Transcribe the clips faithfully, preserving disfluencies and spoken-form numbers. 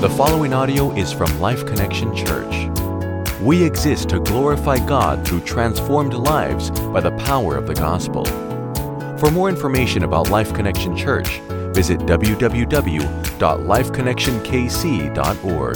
The following audio is from Life Connection Church. We exist to glorify God through transformed lives by the power of the gospel. For more information about Life Connection Church, visit w w w dot life connection k c dot org.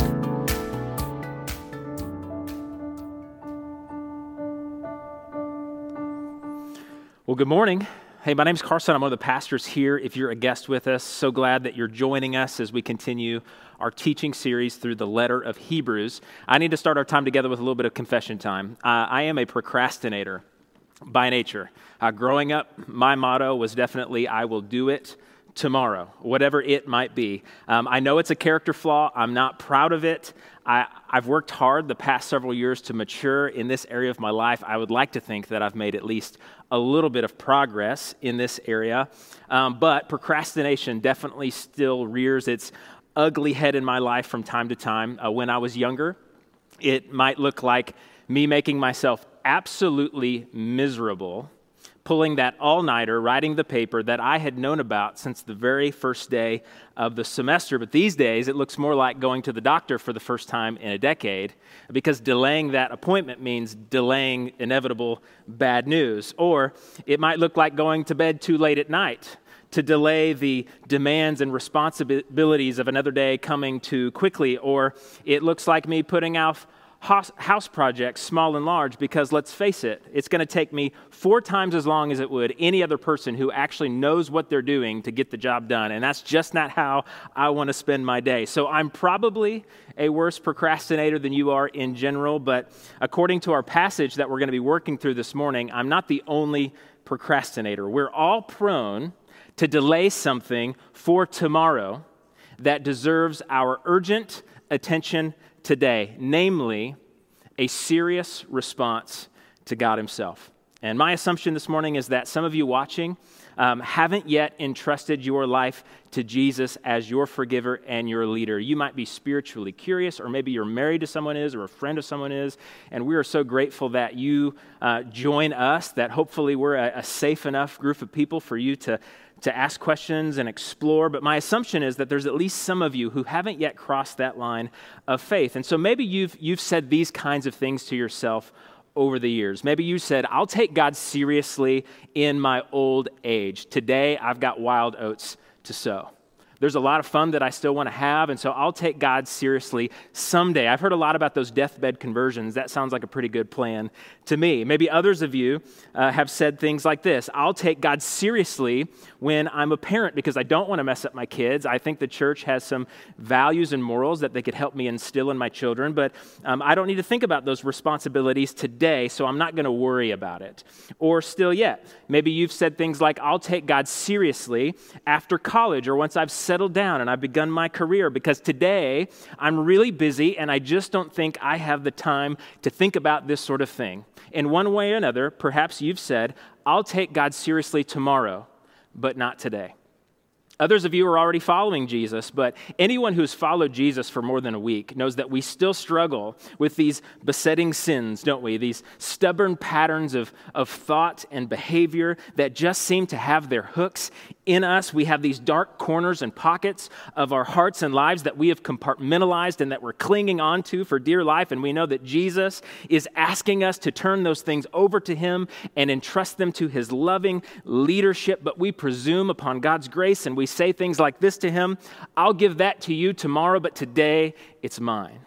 Well, good morning. Hey, my name's Carson. I'm one of the pastors here. If you're a guest with us, so glad that you're joining us as we continue our teaching series through the letter of Hebrews. I need to start our time together with a little bit of confession time. Uh, I am a procrastinator by nature. Uh, growing up, my motto was definitely, I will do it tomorrow, whatever it might be. Um, I know it's a character flaw. I'm not proud of it. I, I've worked hard the past several years to mature in this area of my life. I would like to think that I've made at least a little bit of progress in this area. Um, but procrastination definitely still rears its ugly head in my life from time to time. Uh, when I was younger, it might look like me making myself absolutely miserable, pulling that all-nighter, writing the paper that I had known about since the very first day of the semester. But these days, it looks more like going to the doctor for the first time in a decade, because delaying that appointment means delaying inevitable bad news. Or it might look like going to bed too late at night to delay the demands and responsibilities of another day coming too quickly. Or it looks like me putting off house projects, small and large, because let's face it, it's going to take me four times as long as it would any other person who actually knows what they're doing to get the job done. And that's just not how I want to spend my day. So I'm probably a worse procrastinator than you are in general, but according to our passage that we're going to be working through this morning, I'm not the only procrastinator. We're all prone to delay something for tomorrow that deserves our urgent attention today, namely a serious response to God himself. And my assumption this morning is that some of you watching um, haven't yet entrusted your life to Jesus as your forgiver and your leader. You might be spiritually curious, or maybe you're married to someone is, or a friend of someone is, and we are so grateful that you uh, join us, that hopefully we're a, a safe enough group of people for you to to ask questions and explore. But my assumption is that there's at least some of you who haven't yet crossed that line of faith. And so maybe you've you've said these kinds of things to yourself over the years. Maybe you said, I'll take God seriously in my old age. Today, I've got wild oats to sow. There's a lot of fun that I still want to have, and so I'll take God seriously someday. I've heard a lot about those deathbed conversions. That sounds like a pretty good plan to me. Maybe others of you uh, have said things like this: I'll take God seriously when I'm a parent because I don't want to mess up my kids. I think the church has some values and morals that they could help me instill in my children, but um, I don't need to think about those responsibilities today, so I'm not going to worry about it. Or still yet, maybe you've said things like, I'll take God seriously after college or once I've settled down and I've begun my career, because today I'm really busy and I just don't think I have the time to think about this sort of thing. In one way or another, perhaps you've said, I'll take God seriously tomorrow, but not today. Others of you are already following Jesus, but anyone who's followed Jesus for more than a week knows that we still struggle with these besetting sins, don't we? These stubborn patterns of, of thought and behavior that just seem to have their hooks in us. We have these dark corners and pockets of our hearts and lives that we have compartmentalized and that we're clinging on to for dear life, and we know that Jesus is asking us to turn those things over to him and entrust them to his loving leadership, but we presume upon God's grace and we say things like this to him: I'll give that to you tomorrow, but today it's mine.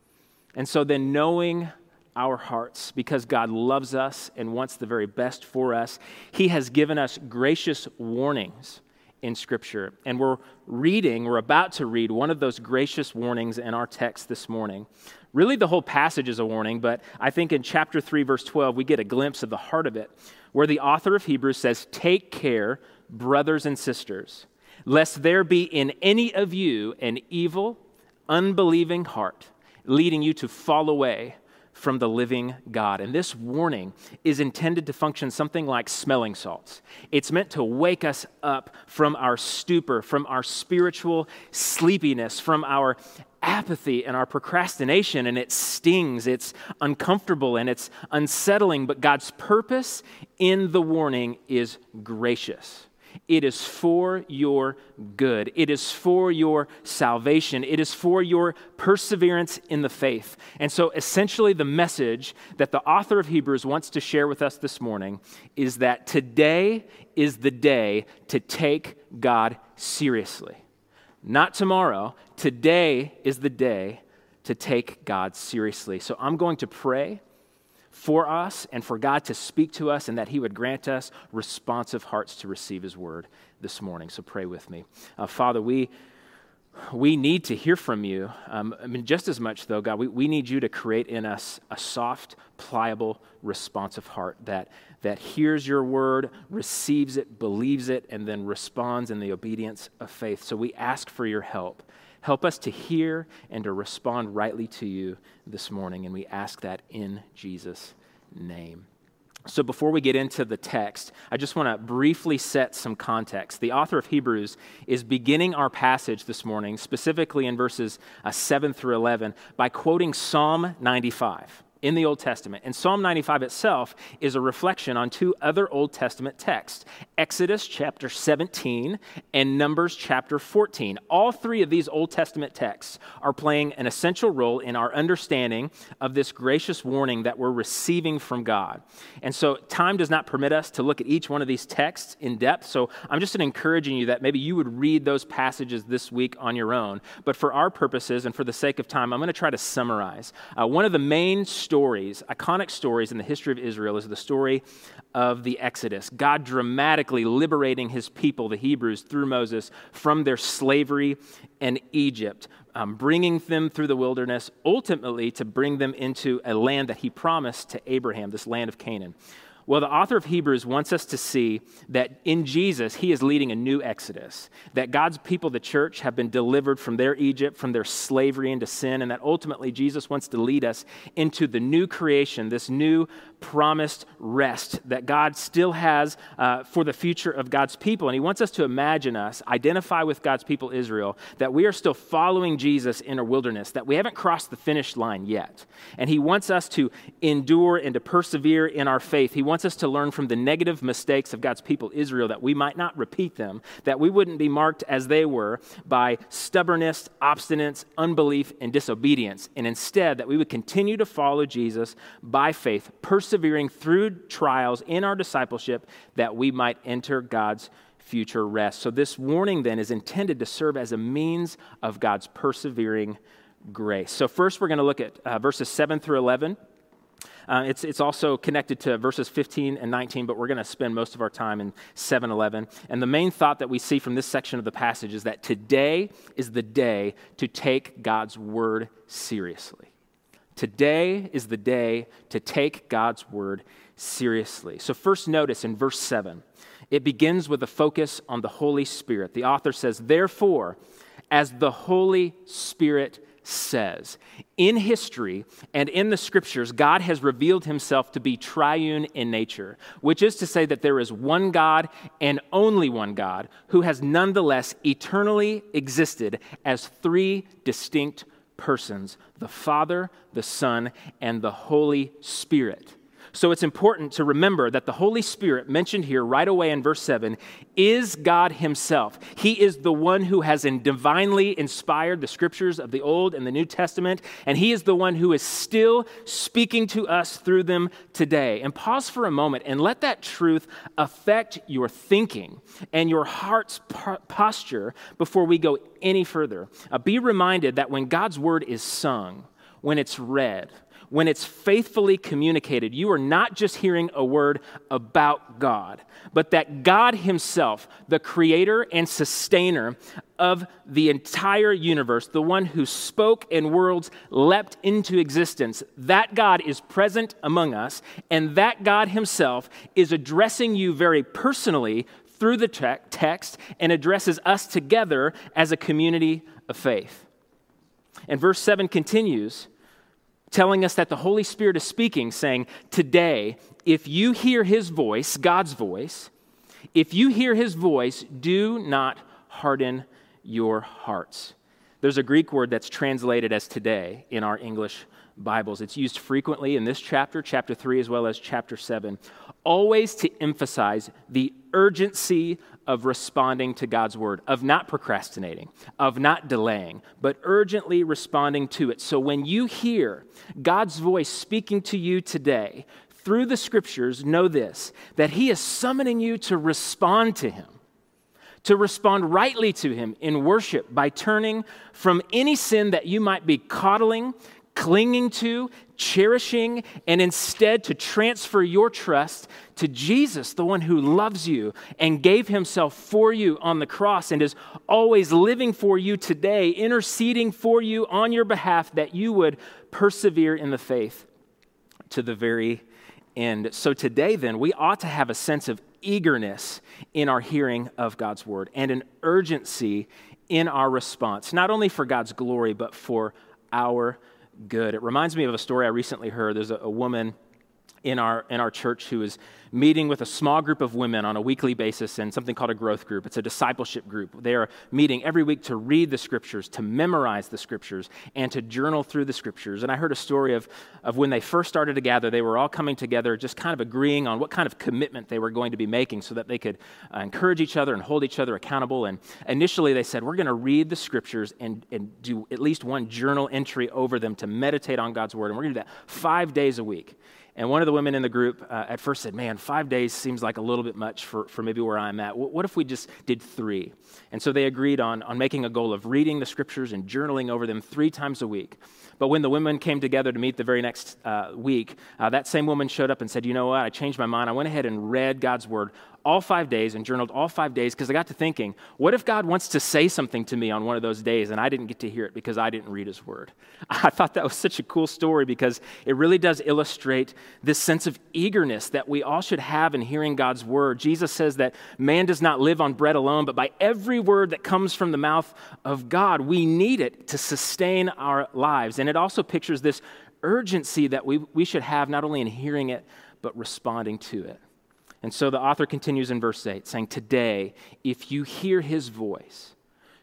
And so then, knowing our hearts, because God loves us and wants the very best for us, he has given us gracious warnings in Scripture. And we're reading, we're about to read one of those gracious warnings in our text this morning. Really, the whole passage is a warning, but I think in chapter three, verse twelve, we get a glimpse of the heart of it, where the author of Hebrews says, "Take care, brothers and sisters, lest there be in any of you an evil, unbelieving heart, leading you to fall away from the living God." And this warning is intended to function something like smelling salts. It's meant to wake us up from our stupor, from our spiritual sleepiness, from our apathy and our procrastination, and it stings, it's uncomfortable, and it's unsettling. But God's purpose in the warning is gracious. It is for your good. It is for your salvation. It is for your perseverance in the faith. And so essentially the message that the author of Hebrews wants to share with us this morning is that today is the day to take God seriously. Not tomorrow. Today is the day to take God seriously. So I'm going to pray for us and for God to speak to us and that he would grant us responsive hearts to receive his word this morning. So pray with me. Uh, Father, we we need to hear from you. Um, I mean, just as much though, God, we, we need you to create in us a soft, pliable, responsive heart that, that hears your word, receives it, believes it, and then responds in the obedience of faith. So we ask for your help. Help us to hear and to respond rightly to you this morning, and we ask that in Jesus' name. So before we get into the text, I just want to briefly set some context. The author of Hebrews is beginning our passage this morning, specifically in verses uh, seven through eleven, by quoting Psalm ninety-five in the Old Testament. And Psalm ninety-five itself is a reflection on two other Old Testament texts, Exodus chapter seventeen and Numbers chapter fourteen. All three of these Old Testament texts are playing an essential role in our understanding of this gracious warning that we're receiving from God. And so time does not permit us to look at each one of these texts in depth, so I'm just encouraging you that maybe you would read those passages this week on your own. But for our purposes and for the sake of time, I'm going to try to summarize. Uh, one of the main stories, iconic stories in the history of Israel is the story of the Exodus. God dramatically liberating his people, the Hebrews, through Moses from their slavery in Egypt, um, bringing them through the wilderness, ultimately to bring them into a land that he promised to Abraham, this land of Canaan. Well, the author of Hebrews wants us to see that in Jesus, he is leading a new exodus, that God's people, the church, have been delivered from their Egypt, from their slavery into sin, and that ultimately Jesus wants to lead us into the new creation, this new promised rest that God still has uh, for the future of God's people. And he wants us to imagine us, identify with God's people Israel, that we are still following Jesus in a wilderness, that we haven't crossed the finish line yet. And he wants us to endure and to persevere in our faith. He wants us to learn from the negative mistakes of God's people Israel, that we might not repeat them, that we wouldn't be marked as they were by stubbornness, obstinance, unbelief, and disobedience. And instead, that we would continue to follow Jesus by faith, persevering through trials in our discipleship, that we might enter God's future rest. So this warning then is intended to serve as a means of God's persevering grace. So first we're going to look at uh, verses seven through eleven. Uh, it's, it's also connected to verses fifteen and nineteen, but we're going to spend most of our time in seven eleven. And the main thought that we see from this section of the passage is that today is the day to take God's word seriously. Today is the day to take God's word seriously. So first notice in verse seven, it begins with a focus on the Holy Spirit. The author says, therefore, as the Holy Spirit says. In history and in the scriptures, God has revealed himself to be triune in nature, which is to say that there is one God and only one God who has nonetheless eternally existed as three distinct persons, the Father, the Son, and the Holy Spirit. So it's important to remember that the Holy Spirit, mentioned here right away in verse seven, is God himself. He is the one who has divinely inspired the scriptures of the Old and the New Testament, and he is the one who is still speaking to us through them today. And pause for a moment and let that truth affect your thinking and your heart's posture before we go any further. Uh, be reminded that when God's word is sung, when it's read, when it's faithfully communicated, you are not just hearing a word about God, but that God himself, the creator and sustainer of the entire universe, the one who spoke and worlds leapt into existence, that God is present among us, and that God himself is addressing you very personally through the te- text and addresses us together as a community of faith. And verse seven continues, telling us that the Holy Spirit is speaking, saying, today, if you hear his voice, God's voice, if you hear his voice, do not harden your hearts. There's a Greek word that's translated as today in our English Bibles. It's used frequently in this chapter, chapter three, as well as chapter seven, always to emphasize the urgency of responding to God's word, of not procrastinating, of not delaying, but urgently responding to it. So when you hear God's voice speaking to you today through the scriptures, know this, that he is summoning you to respond to him, to respond rightly to him in worship by turning from any sin that you might be coddling, clinging to, cherishing, and instead to transfer your trust to Jesus, the one who loves you and gave himself for you on the cross and is always living for you today, interceding for you on your behalf that you would persevere in the faith to the very end. So today then, we ought to have a sense of eagerness in our hearing of God's word and an urgency in our response, not only for God's glory, but for our good. It reminds me of a story I recently heard. There's a, a woman in our in our church who is meeting with a small group of women on a weekly basis in something called a growth group. It's a discipleship group. They are meeting every week to read the scriptures, to memorize the scriptures, and to journal through the scriptures. And I heard a story of, of when they first started to gather, they were all coming together just kind of agreeing on what kind of commitment they were going to be making so that they could uh, encourage each other and hold each other accountable. And initially they said, we're going to read the scriptures and, and do at least one journal entry over them to meditate on God's word. And we're going to do that five days a week. And one of the women in the group uh, at first said, man, five days seems like a little bit much for, for maybe where I'm at. W- what if we just did three? And so they agreed on, on making a goal of reading the scriptures and journaling over them three times a week. But when the women came together to meet the very next uh, week, uh, that same woman showed up and said, you know what, I changed my mind. I went ahead and read God's word all five days and journaled all five days because I got to thinking, what if God wants to say something to me on one of those days and I didn't get to hear it because I didn't read his word? I thought that was such a cool story because it really does illustrate this sense of eagerness that we all should have in hearing God's word. Jesus says that man does not live on bread alone, but by every word that comes from the mouth of God. We need it to sustain our lives. And it also pictures this urgency that we, we should have not only in hearing it, but responding to it. And so the author continues in verse eight, saying, today, if you hear his voice,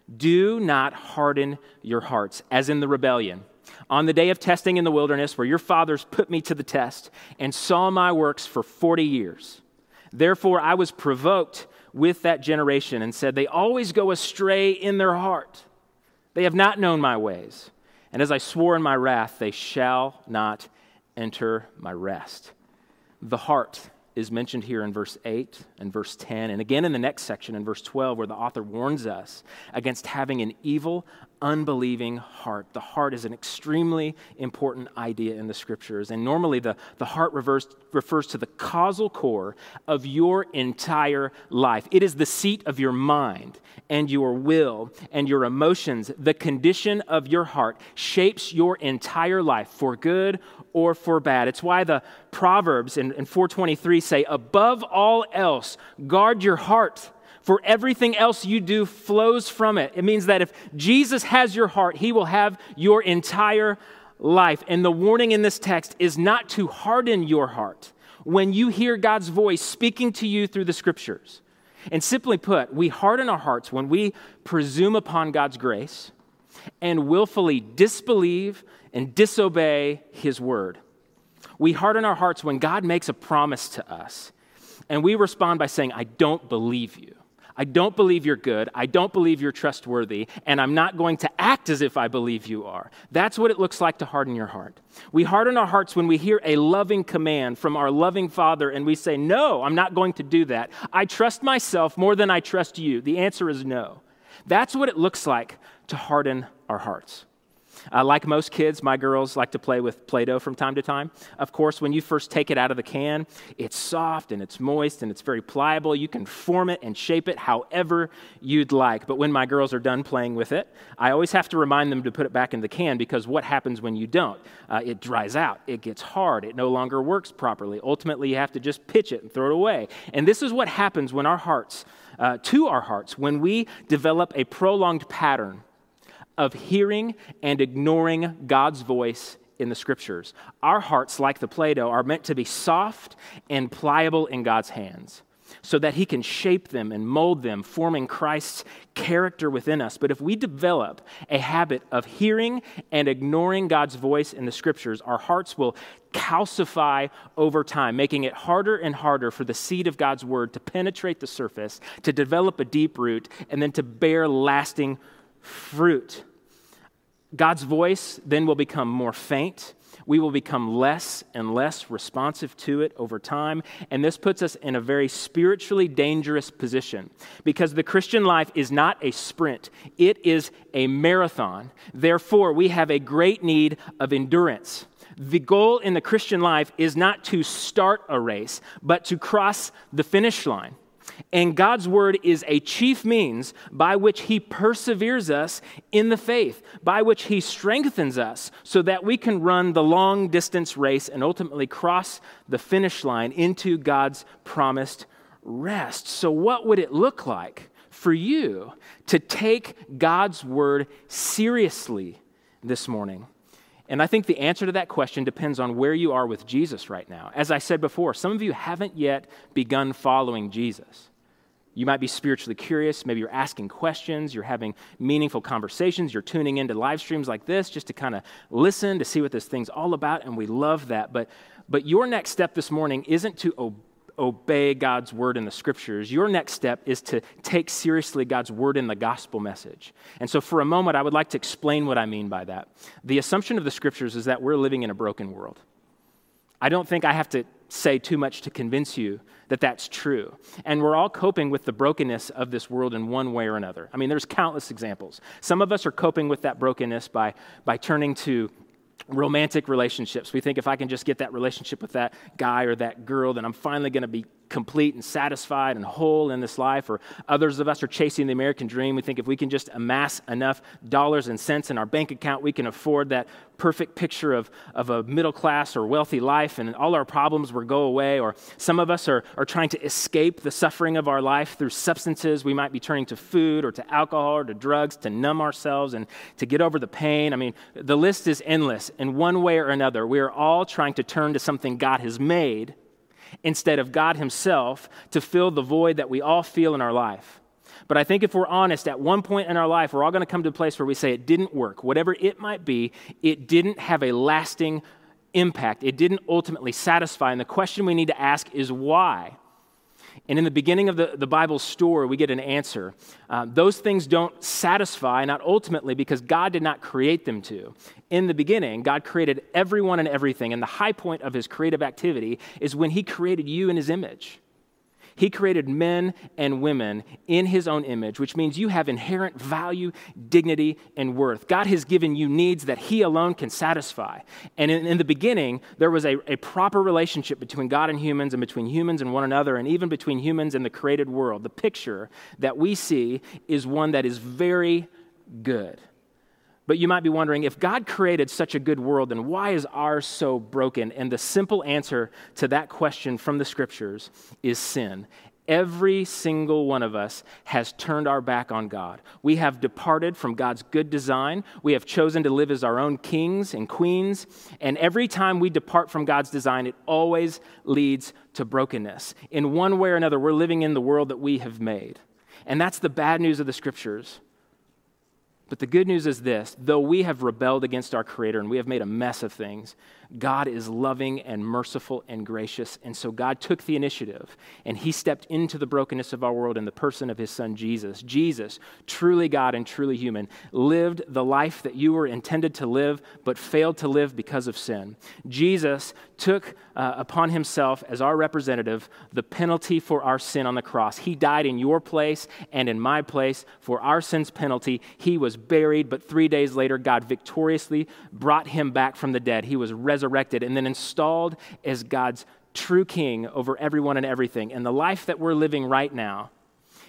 do not harden your hearts, as in the rebellion, on the day of testing in the wilderness, where your fathers put me to the test and saw my works for forty years. Therefore, I was provoked with that generation and said, they always go astray in their heart. They have not known my ways. And as I swore in my wrath, they shall not enter my rest. The heart is mentioned here in verse eight and verse ten, and again in the next section in verse twelve, where the author warns us against having an evil, unbelieving heart. The heart is an extremely important idea in the scriptures, and normally the, the heart refers, refers to the causal core of your entire life. It is the seat of your mind and your will and your emotions. The condition of your heart shapes your entire life for good or for bad. It's why the Proverbs in, in four twenty-three say, above all else, guard your heart, for everything else you do flows from it. It means that if Jesus has your heart, he will have your entire life. And the warning in this text is not to harden your heart when you hear God's voice speaking to you through the scriptures. And simply put, we harden our hearts when we presume upon God's grace and willfully disbelieve and disobey his word. We harden our hearts when God makes a promise to us, and we respond by saying, I don't believe you. I don't believe you're good. I don't believe you're trustworthy, and I'm not going to act as if I believe you are. That's what it looks like to harden your heart. We harden our hearts when we hear a loving command from our loving Father, and we say, no, I'm not going to do that. I trust myself more than I trust you. The answer is no. That's what it looks like to harden our hearts. Uh, like most kids, my girls like to play with Play-Doh from time to time. Of course, when you first take it out of the can, it's soft and it's moist and it's very pliable. You can form it and shape it however you'd like. But when my girls are done playing with it, I always have to remind them to put it back in the can, because what happens when you don't? Uh, it dries out. It gets hard. It no longer works properly. Ultimately, you have to just pitch it and throw it away. And this is what happens when our hearts, uh, to our hearts, when we develop a prolonged pattern of hearing and ignoring God's voice in the scriptures. Our hearts, like the Play-Doh, are meant to be soft and pliable in God's hands. so that he can shape them and mold them, forming Christ's character within us. But if we develop a habit of hearing and ignoring God's voice in the scriptures, our hearts will calcify over time, making it harder and harder for the seed of God's word to penetrate the surface, to develop a deep root, and then to bear lasting fruit. God's voice then will become more faint. We will become less and less responsive to it over time, and this puts us in a very spiritually dangerous position because the Christian life is not a sprint, it is a marathon. Therefore, we have a great need of endurance. The goal in the Christian life is not to start a race, but to cross the finish line. And God's word is a chief means by which he perseveres us in the faith, by which he strengthens us so that we can run the long distance race and ultimately cross the finish line into God's promised rest. So what would it look like for you to take God's word seriously this morning? And I think the answer to that question depends on where you are with Jesus right now. As I said before, some of you haven't yet begun following Jesus. You might be spiritually curious. Maybe you're asking questions. You're having meaningful conversations. You're tuning into live streams like this just to kind of listen to see what this thing's all about, and we love that. But, but your next step this morning isn't to obey. obey God's word in the scriptures. Your next step is to take seriously God's word in the gospel message. And so for a moment, I would like to explain what I mean by that. The assumption of the scriptures is that we're living in a broken world. I don't think I have to say too much to convince you that that's true. And we're all coping with the brokenness of this world in one way or another. I mean, there's countless examples. Some of us are coping with that brokenness by, by turning to romantic relationships. We think if I can just get that relationship with that guy or that girl, then I'm finally going to be complete and satisfied and whole in this life. Or others of us are chasing the American dream. We think if we can just amass enough dollars and cents in our bank account, we can afford that perfect picture of, of a middle class or wealthy life, and all our problems will go away. Or some of us are, are trying to escape the suffering of our life through substances. We might be turning to food or to alcohol or to drugs to numb ourselves and to get over the pain. I mean, the list is endless. In one way or another, we are all trying to turn to something God has made instead of God himself to fill the void that we all feel in our life. But I think if we're honest, at one point in our life, we're all going to come to a place where we say it didn't work. Whatever it might be, it didn't have a lasting impact. It didn't ultimately satisfy. And the question we need to ask is why? And in the beginning of the, the Bible story, we get an answer. Uh, those things don't satisfy, not ultimately because God did not create them to. In the beginning, God created everyone and everything, and the high point of his creative activity is when he created you in his image. He created men and women in his own image, which means you have inherent value, dignity, and worth. God has given you needs that he alone can satisfy. And in, in the beginning, there was a, a proper relationship between God and humans and between humans and one another and even between humans and the created world. The picture that we see is one that is very good. But you might be wondering, if God created such a good world, then why is ours so broken? And the simple answer to that question from the scriptures is sin. Every single one of us has turned our back on God. We have departed from God's good design. We have chosen to live as our own kings and queens. And every time we depart from God's design, it always leads to brokenness. In one way or another, we're living in the world that we have made. And that's the bad news of the scriptures. But the good news is this: though we have rebelled against our Creator and we have made a mess of things, God is loving and merciful and gracious. And so God took the initiative and he stepped into the brokenness of our world in the person of his son, Jesus. Jesus, truly God and truly human, lived the life that you were intended to live, but failed to live because of sin. Jesus took uh, upon himself as our representative the penalty for our sin on the cross. He died in your place and in my place for our sin's penalty. He was buried, but three days later, God victoriously brought him back from the dead. He was resurrected. resurrected and then installed as God's true king over everyone and everything. And the life that we're living right now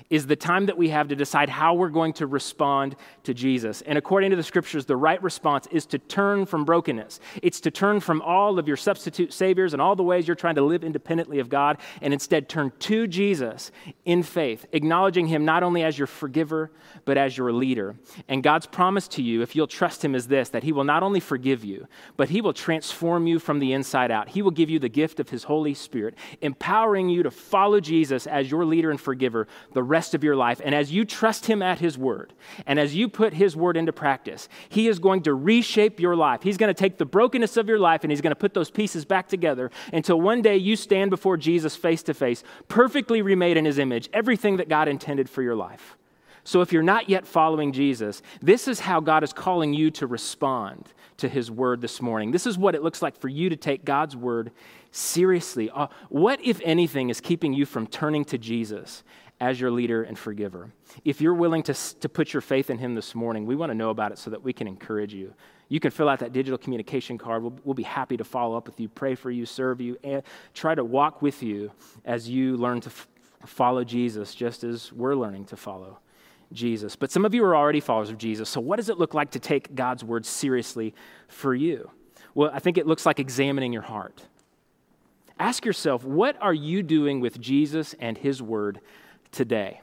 is the time that we have to decide how we're going to respond to Jesus. And according to the scriptures, the right response is to turn from brokenness. It's to turn from all of your substitute saviors and all the ways you're trying to live independently of God, and instead turn to Jesus in faith, acknowledging him not only as your forgiver, but as your leader. And God's promise to you, if you'll trust him, is this, that he will not only forgive you, but he will transform you from the inside out. He will give you the gift of his Holy Spirit, empowering you to follow Jesus as your leader and forgiver the rest of your life. And as you trust him at his word, and as you put his word into practice, he is going to reshape your life. He's going to take the brokenness of your life and he's going to put those pieces back together until one day you stand before Jesus face to face, perfectly remade in his image, everything that God intended for your life. So if you're not yet following Jesus, this is how God is calling you to respond to his word this morning. This is what it looks like for you to take God's word seriously. Uh, what, if anything, is keeping you from turning to Jesus as your leader and forgiver? If you're willing to, to put your faith in him this morning, we want to know about it so that we can encourage you. You can fill out that digital communication card. We'll, we'll be happy to follow up with you, pray for you, serve you, and try to walk with you as you learn to f- follow Jesus, just as we're learning to follow Jesus. But some of you are already followers of Jesus, so what does it look like to take God's word seriously for you? Well, I think it looks like examining your heart. Ask yourself, what are you doing with Jesus and his word today?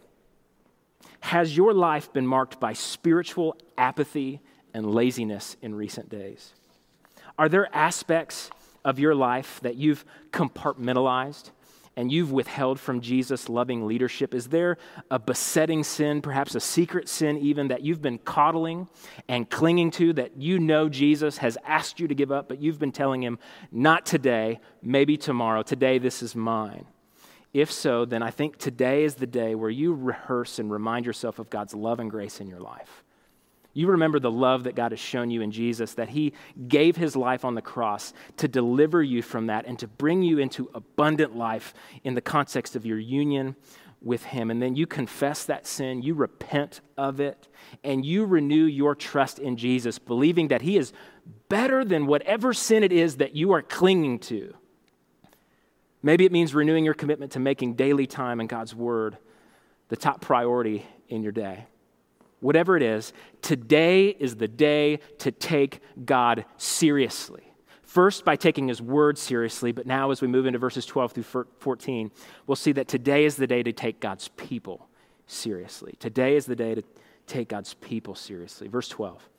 Has your life been marked by spiritual apathy and laziness in recent days? Are there aspects of your life that you've compartmentalized and you've withheld from Jesus' loving leadership? Is there a besetting sin, perhaps a secret sin even, that you've been coddling and clinging to, that you know Jesus has asked you to give up, but you've been telling him, not today, maybe tomorrow, today this is mine? If so, then I think today is the day where you rehearse and remind yourself of God's love and grace in your life. You remember the love that God has shown you in Jesus, that he gave his life on the cross to deliver you from that and to bring you into abundant life in the context of your union with him. And then you confess that sin, you repent of it, and you renew your trust in Jesus, believing that he is better than whatever sin it is that you are clinging to. Maybe it means renewing your commitment to making daily time in God's word the top priority in your day. Whatever it is, today is the day to take God seriously. First, by taking his word seriously, but now as we move into verses twelve through fourteen, we'll see that today is the day to take God's people seriously. Today is the day to take God's people seriously. Verse twelve.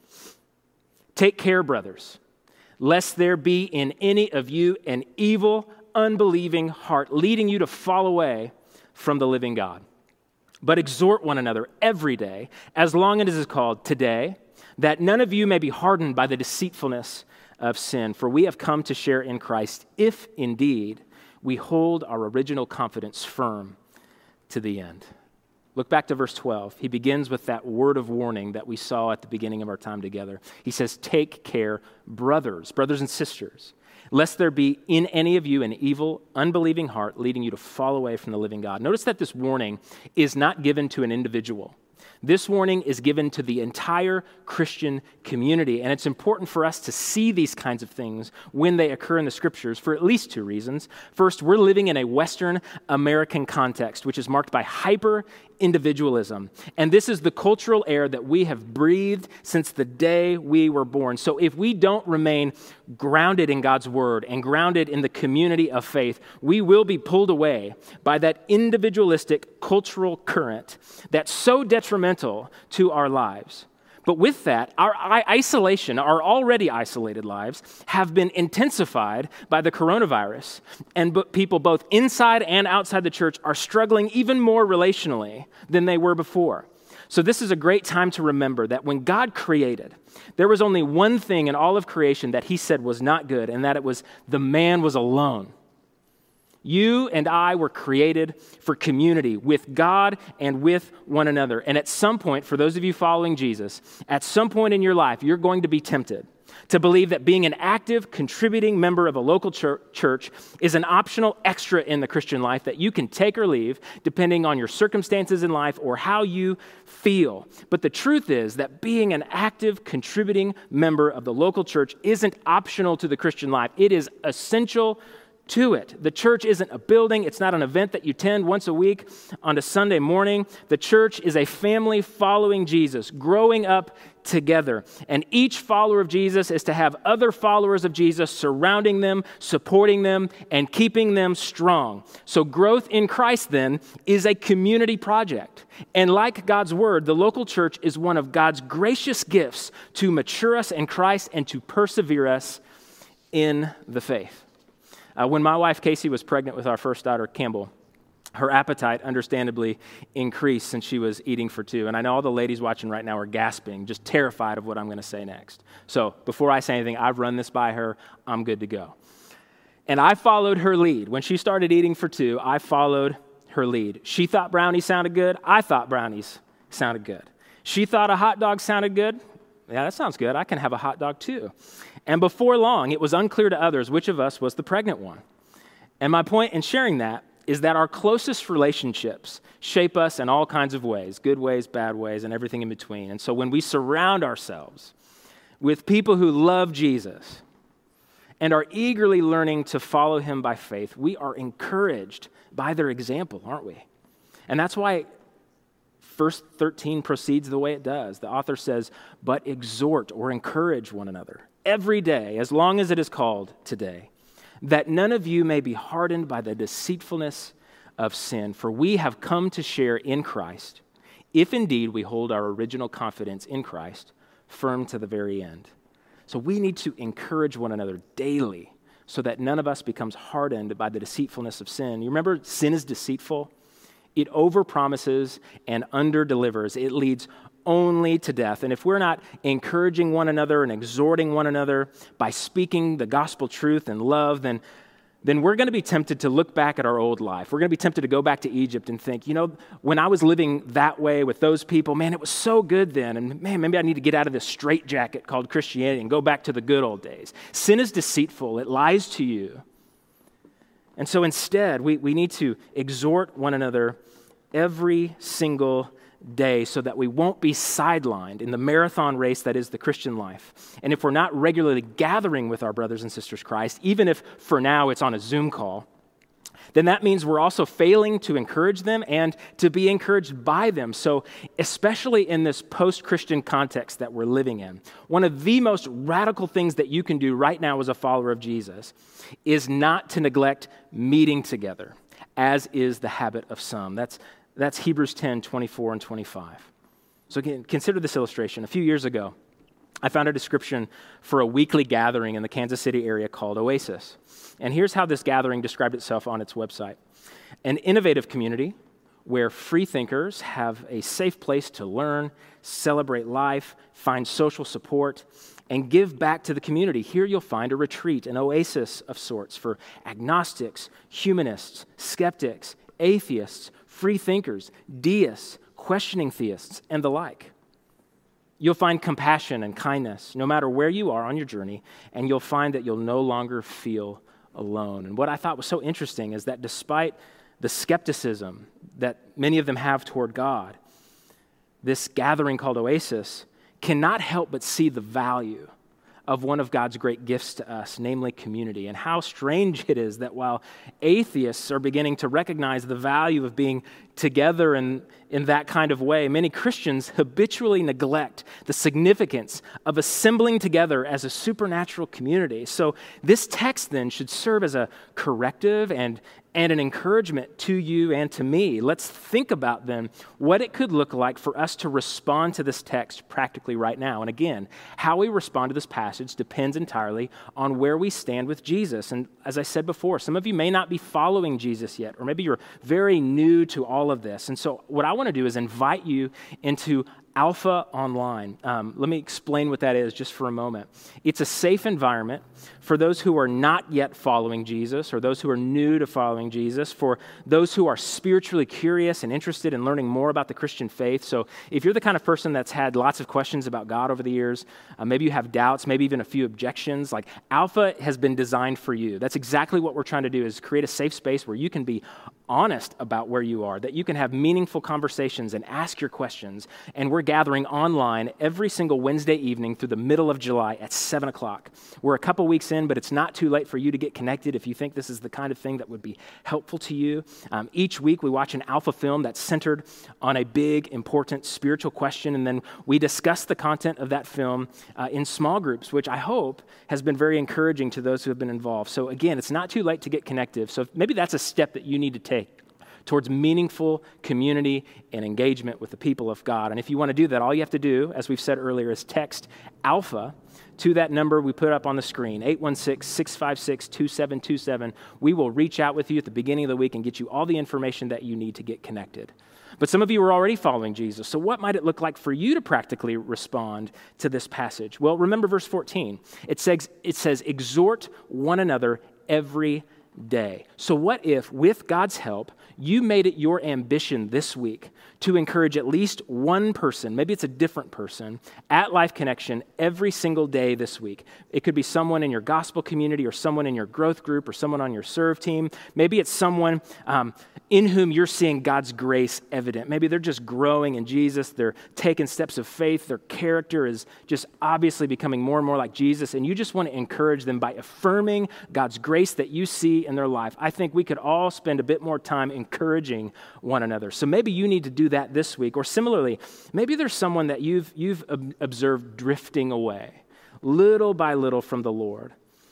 Take care, brothers, lest there be in any of you an evil, unbelieving heart, leading you to fall away from the living God. But exhort one another every day, as long as it is called today, that none of you may be hardened by the deceitfulness of sin. For we have come to share in Christ, if indeed we hold our original confidence firm to the end. Look back to verse twelve. He begins with that word of warning that we saw at the beginning of our time together. He says, take care, brothers, brothers and sisters, lest there be in any of you an evil, unbelieving heart leading you to fall away from the living God. Notice that this warning is not given to an individual. This warning is given to the entire Christian community, and it's important for us to see these kinds of things when they occur in the scriptures for at least two reasons. First, we're living in a Western American context, which is marked by hyper-individualism, and this is the cultural air that we have breathed since the day we were born. So if we don't remain grounded in God's word and grounded in the community of faith, we will be pulled away by that individualistic cultural current that's so detrimental to our lives. But with that, our isolation, our already isolated lives, have been intensified by the coronavirus, and people both inside and outside the church are struggling even more relationally than they were before. So this is a great time to remember that when God created, there was only one thing in all of creation that he said was not good, and that it was the man was alone. You and I were created for community with God and with one another. And at some point, for those of you following Jesus, at some point in your life, you're going to be tempted to believe that being an active, contributing member of a local church is an optional extra in the Christian life that you can take or leave depending on your circumstances in life or how you feel. But the truth is that being an active, contributing member of the local church isn't optional to the Christian life. It is essential to it. The church isn't a building. It's not an event that you attend once a week on a Sunday morning. The church is a family following Jesus, growing up together. And each follower of Jesus is to have other followers of Jesus surrounding them, supporting them, and keeping them strong. So growth in Christ, then, is a community project. And like God's word, the local church is one of God's gracious gifts to mature us in Christ and to persevere us in the faith. Uh, when my wife, Casey, was pregnant with our first daughter, Campbell, her appetite understandably increased since she was eating for two. And I know all the ladies watching right now are gasping, just terrified of what I'm going to say next. So before I say anything, I've run this by her. I'm good to go. And I followed her lead. When she started eating for two, I followed her lead. She thought brownies sounded good. I thought brownies sounded good. She thought a hot dog sounded good. Yeah, that sounds good. I can have a hot dog too. And before long, it was unclear to others which of us was the pregnant one. And my point in sharing that is that our closest relationships shape us in all kinds of ways, good ways, bad ways, and everything in between. And so when we surround ourselves with people who love Jesus and are eagerly learning to follow him by faith, we are encouraged by their example, aren't we? And that's why verse thirteen proceeds the way it does. The author says, but exhort or encourage one another every day, as long as it is called today, that none of you may be hardened by the deceitfulness of sin. For we have come to share in Christ, if indeed we hold our original confidence in Christ firm to the very end. So we need to encourage one another daily so that none of us becomes hardened by the deceitfulness of sin. You remember, sin is deceitful. It overpromises and underdelivers. It leads only to death. And if we're not encouraging one another and exhorting one another by speaking the gospel truth and love, then, then we're going to be tempted to look back at our old life. We're going to be tempted to go back to Egypt and think, you know, when I was living that way with those people, man, it was so good then. And man, maybe I need to get out of this straitjacket called Christianity and go back to the good old days. Sin is deceitful. It lies to you. And so instead, we, we need to exhort one another every single day so that we won't be sidelined in the marathon race that is the Christian life. And if we're not regularly gathering with our brothers and sisters Christ, even if for now it's on a Zoom call, then that means we're also failing to encourage them and to be encouraged by them. So especially in this post-Christian context that we're living in, one of the most radical things that you can do right now as a follower of Jesus is not to neglect meeting together, as is the habit of some. That's That's Hebrews ten, twenty-four and twenty-five. So again, consider this illustration. A few years ago, I found a description for a weekly gathering in the Kansas City area called Oasis. And here's how this gathering described itself on its website. An innovative community where free thinkers have a safe place to learn, celebrate life, find social support, and give back to the community. Here you'll find a retreat, an oasis of sorts for agnostics, humanists, skeptics, atheists, free thinkers, deists, questioning theists, and the like. You'll find compassion and kindness no matter where you are on your journey, and you'll find that you'll no longer feel alone. And what I thought was so interesting is that despite the skepticism that many of them have toward God, this gathering called Oasis cannot help but see the value of one of God's great gifts to us, namely community. And how strange it is that while atheists are beginning to recognize the value of being together in, in that kind of way, many Christians habitually neglect the significance of assembling together as a supernatural community. So this text then should serve as a corrective and and an encouragement to you and to me. Let's think about then what it could look like for us to respond to this text practically right now. And again, how we respond to this passage depends entirely on where we stand with Jesus. And as I said before, some of you may not be following Jesus yet, or maybe you're very new to all of this. And so what I want to do is invite you into Alpha Online. Um, let me explain what that is just for a moment. It's a safe environment for those who are not yet following Jesus, or those who are new to following Jesus, for those who are spiritually curious and interested in learning more about the Christian faith. So if you're the kind of person that's had lots of questions about God over the years, uh, maybe you have doubts, maybe even a few objections, like Alpha has been designed for you. That's exactly what we're trying to do, is create a safe space where you can be honest about where you are, that you can have meaningful conversations and ask your questions. And we're gathering online every single Wednesday evening through the middle of July at seven o'clock. We're a couple weeks in, but it's not too late for you to get connected if you think this is the kind of thing that would be helpful to you. Um, each week we watch an Alpha film that's centered on a big, important spiritual question, and then we discuss the content of that film uh, in small groups, which I hope has been very encouraging to those who have been involved. So again, it's not too late to get connected. So maybe that's a step that you need to take towards meaningful community and engagement with the people of God. And if you want to do that, all you have to do, as we've said earlier, is text Alpha to that number we put up on the screen, eight one six, six five six, two seven two seven. We will reach out with you at the beginning of the week and get you all the information that you need to get connected. But some of you are already following Jesus, so what might it look like for you to practically respond to this passage? Well, remember verse fourteen. It says, it says, exhort one another every day. So what if, with God's help, you made it your ambition this week to encourage at least one person, maybe it's a different person, at Life Connection every single day this week. It could be someone in your gospel community or someone in your growth group or someone on your serve team. Maybe it's someone um, in whom you're seeing God's grace evident. Maybe they're just growing in Jesus. They're taking steps of faith. Their character is just obviously becoming more and more like Jesus, and you just want to encourage them by affirming God's grace that you see in their life. I think we could all spend a bit more time encouraging one another. So maybe you need to do that this week. Or similarly, maybe there's someone that you've you've observed drifting away little by little from the Lord.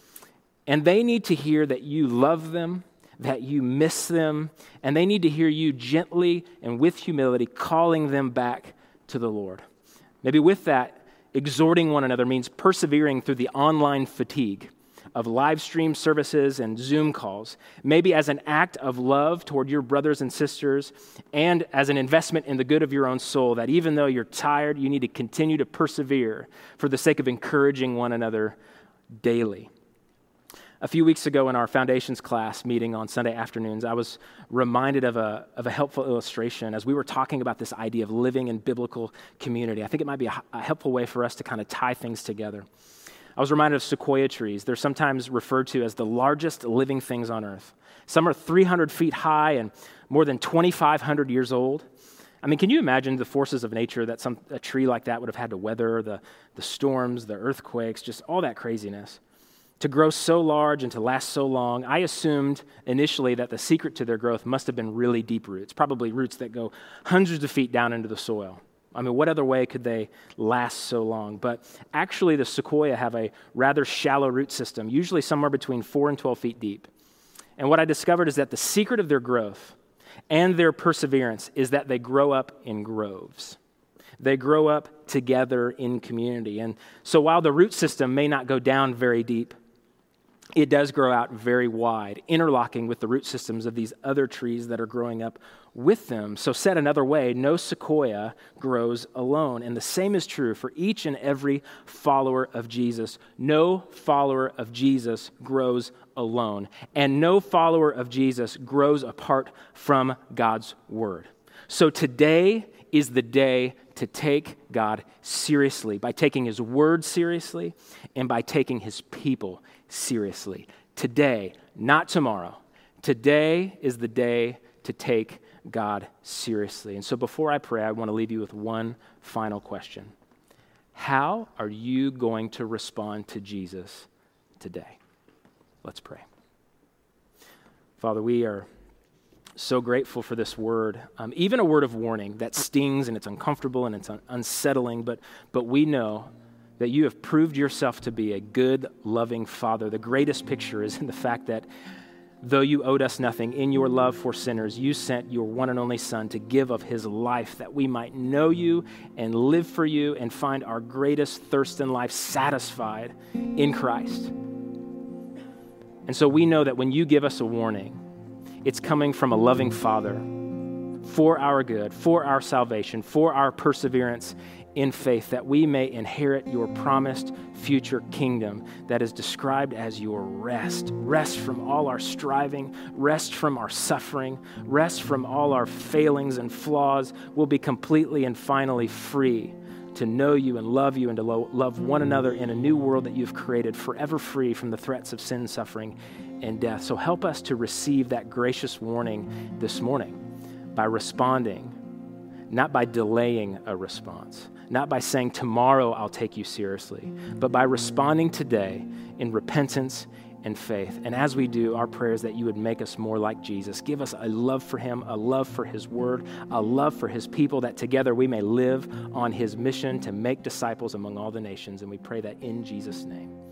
And they need to hear that you love them, that you miss them, and they need to hear you gently and with humility calling them back to the Lord. Maybe with that, exhorting one another means persevering through the online fatigue of live stream services and Zoom calls, maybe as an act of love toward your brothers and sisters and as an investment in the good of your own soul, that even though you're tired, you need to continue to persevere for the sake of encouraging one another daily. A few weeks ago in our foundations class meeting on Sunday afternoons, I was reminded of a, of a helpful illustration as we were talking about this idea of living in biblical community. I think it might be a, a helpful way for us to kind of tie things together. I was reminded of sequoia trees. They're sometimes referred to as the largest living things on earth. Some are three hundred feet high and more than twenty-five hundred years old. I mean, can you imagine the forces of nature that some a tree like that would have had to weather, the, the storms, the earthquakes, just all that craziness? To grow so large and to last so long, I assumed initially that the secret to their growth must have been really deep roots, probably roots that go hundreds of feet down into the soil. I mean, what other way could they last so long? But actually, the sequoia have a rather shallow root system, usually somewhere between four and twelve feet deep. And what I discovered is that the secret of their growth and their perseverance is that they grow up in groves. They grow up together in community. And so while the root system may not go down very deep, it does grow out very wide, interlocking with the root systems of these other trees that are growing up with them. So said another way, no sequoia grows alone. And the same is true for each and every follower of Jesus. No follower of Jesus grows alone. And no follower of Jesus grows apart from God's word. So today is the day to take God seriously by taking his word seriously and by taking his people seriously. Today, not tomorrow. Today is the day to take God seriously. And so before I pray, I want to leave you with one final question. How are you going to respond to Jesus today? Let's pray. Father, we are so grateful for this word, um, even a word of warning that stings and it's uncomfortable and it's un- unsettling, but but we know that you have proved yourself to be a good, loving Father. The greatest picture is in the fact that though you owed us nothing, in your love for sinners, you sent your one and only Son to give of his life that we might know you and live for you and find our greatest thirst in life satisfied in Christ. And so we know that when you give us a warning, it's coming from a loving Father for our good, for our salvation, for our perseverance in faith, that we may inherit your promised future kingdom that is described as your rest. Rest from all our striving, rest from our suffering, rest from all our failings and flaws. We'll be completely and finally free to know you and love you and to lo- love one another in a new world that you've created, forever free from the threats of sin, suffering, and death. So help us to receive that gracious warning this morning by responding, not by delaying a response, not by saying, tomorrow I'll take you seriously, but by responding today in repentance and faith. And as we do, our prayer is that you would make us more like Jesus. Give us a love for him, a love for his word, a love for his people, that together we may live on his mission to make disciples among all the nations. And we pray that in Jesus' name.